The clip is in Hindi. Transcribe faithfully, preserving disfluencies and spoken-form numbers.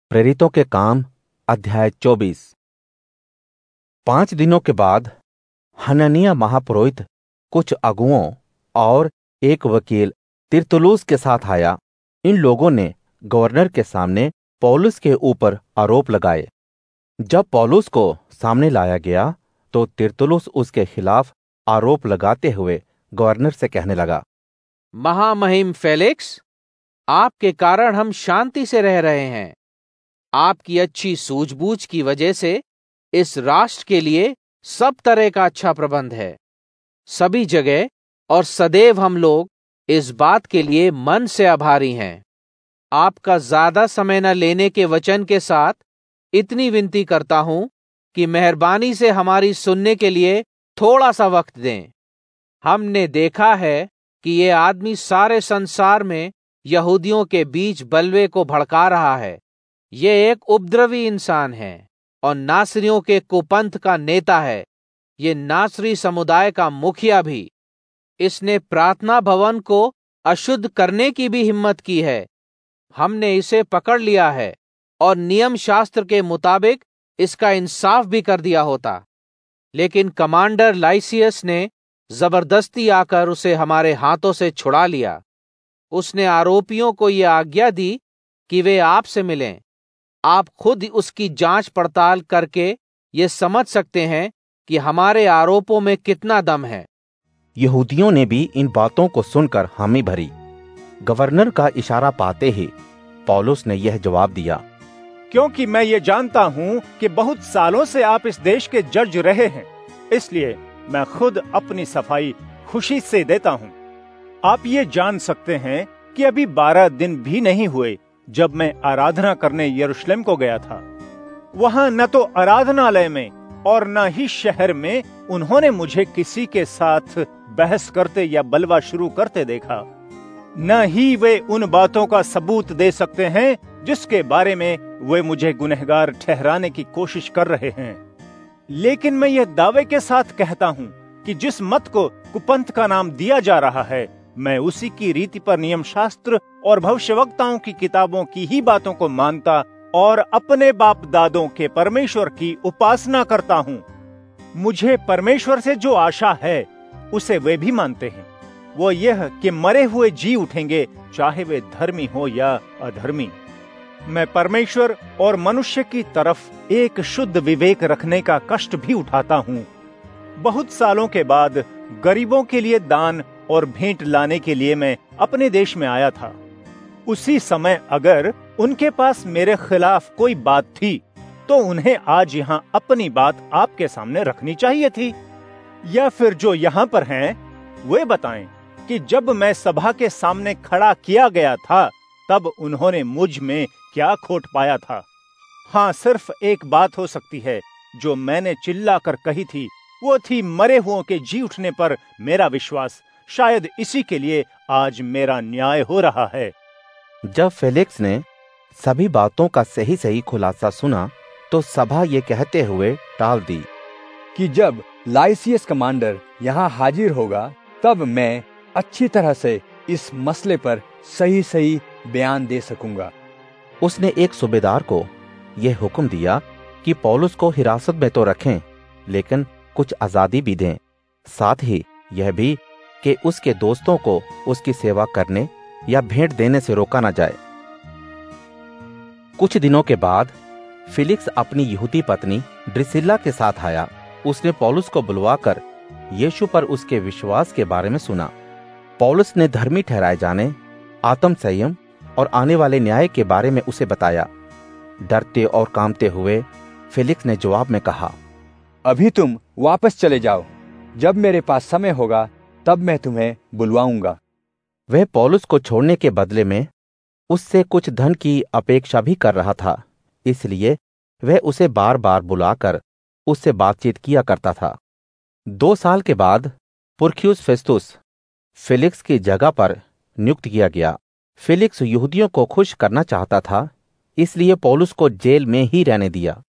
प्रेरितों के काम अध्याय चौबीस। पांच दिनों के बाद हनन्याह महापुरोहित कुछ अगुओं और एक वकील तिरतुल्लुस के साथ आया। इन लोगों ने गवर्नर के सामने पौलुस के ऊपर आरोप लगाए। जब पौलुस को सामने लाया गया तो तिरतुल्लुस उसके खिलाफ आरोप लगाते हुए गवर्नर से कहने लगा, महामहिम फेलिक्स, आपके कारण हम शांति से रह रहे हैं। आपकी अच्छी सूझबूझ की वजह से इस राष्ट्र के लिए सब तरह का अच्छा प्रबंध है। सभी जगह और सदैव हम लोग इस बात के लिए मन से आभारी हैं। आपका ज्यादा समय न लेने के वचन के साथ इतनी विनती करता हूं कि मेहरबानी से हमारी सुनने के लिए थोड़ा सा वक्त दें। हमने देखा है कि ये आदमी सारे संसार में यहूदियों के बीच बलवे को भड़का रहा है। ये एक उपद्रवी इंसान है और नासरियों के कुपंथ का नेता है। ये नासरी समुदाय का मुखिया भी। इसने प्रार्थना भवन को अशुद्ध करने की भी हिम्मत की है। हमने इसे पकड़ लिया है और नियम शास्त्र के मुताबिक इसका इंसाफ भी कर दिया होता, लेकिन कमांडर लाइसियस ने जबरदस्ती आकर उसे हमारे हाथों से छुड़ा लिया। उसने आरोपियों को यह आज्ञा दी कि वे आपसे मिलें। आप खुद उसकी जांच पड़ताल करके ये समझ सकते हैं कि हमारे आरोपों में कितना दम है। यहूदियों ने भी इन बातों को सुनकर हामी भरी। गवर्नर का इशारा पाते ही पौलुस ने यह जवाब दिया, क्योंकि मैं ये जानता हूँ कि बहुत सालों से आप इस देश के जज रहे हैं, इसलिए मैं खुद अपनी सफाई खुशी से देता हूँ। आप ये जान सकते हैं कि अभी बारह दिन भी नहीं हुए जब मैं आराधना करने यरूशलेम को गया था। वहाँ न तो आराधनालय में और न ही शहर में उन्होंने मुझे किसी के साथ बहस करते या बलवा शुरू करते देखा। न ही वे उन बातों का सबूत दे सकते हैं जिसके बारे में वे मुझे गुनहगार ठहराने की कोशिश कर रहे हैं। लेकिन मैं यह दावे के साथ कहता हूँ कि जिस मत को कुपंथ का नाम दिया जा रहा है, मैं उसी की रीति पर नियम शास्त्र और भविष्यवक्ताओं की किताबों की ही बातों को मानता और अपने बाप दादों के परमेश्वर की उपासना करता हूँ। मुझे परमेश्वर से जो आशा है उसे वे भी मानते हैं, वो यह कि मरे हुए जी उठेंगे, चाहे वे धर्मी हो या अधर्मी। मैं परमेश्वर और मनुष्य की तरफ एक शुद्ध विवेक रखने का कष्ट भी उठाता हूँ। बहुत सालों के बाद गरीबों के लिए दान और भेंट लाने के लिए मैं अपने देश में आया था। उसी समय अगर उनके पास मेरे खिलाफ कोई बात थी तो उन्हें आज यहाँ अपनी बात आपके सामने रखनी चाहिए थी। या फिर जो यहाँ पर हैं, वे बताएं कि जब मैं सभा के सामने खड़ा किया गया था तब उन्होंने मुझ में क्या खोट पाया था। हाँ, सिर्फ एक बात हो सकती है जो मैंने चिल्ला कर कही थी, वो थी मरे हुओं के जी उठने पर मेरा विश्वास। शायद इसी के लिए आज मेरा न्याय हो रहा है। जब फेलिक्स ने सभी बातों का सही सही खुलासा सुना तो सभा ये कहते हुए टाल दी कि जब लाइसियस कमांडर यहाँ हाजिर होगा तब मैं अच्छी तरह से इस मसले पर सही सही बयान दे सकूंगा। उसने एक सूबेदार को यह हुक्म दिया कि पौलुस को हिरासत में तो रखें, लेकिन कुछ आजादी भी दें। साथ ही यह भी कि उसके दोस्तों को उसकी सेवा करने या भेंट देने से रोका न जाए। कुछ दिनों के बाद फेलिक्स अपनी यहूदी पत्नी ड्रिसिल्ला के साथ आया। उसने पौलुस को बुलवाकर यीशु पर उसके विश्वास के बारे में सुना। पौलुस ने धर्मी ठहराए जाने, आत्म संयम और आने वाले न्याय के बारे में उसे बताया। डरते और कांपते हुए फेलिक्स ने जवाब में कहा, अभी तुम वापस चले जाओ, जब मेरे पास समय होगा तब मैं तुम्हें बुलवाऊंगा। वह पौलुस को छोड़ने के बदले में उससे कुछ धन की अपेक्षा भी कर रहा था, इसलिए वह उसे बार बार बुलाकर उससे बातचीत किया करता था। दो साल के बाद पुरखियुस फेस्तुस फेलिक्स की जगह पर नियुक्त किया गया। फेलिक्स यहूदियों को खुश करना चाहता था, इसलिए पौलुस को जेल में ही रहने दिया।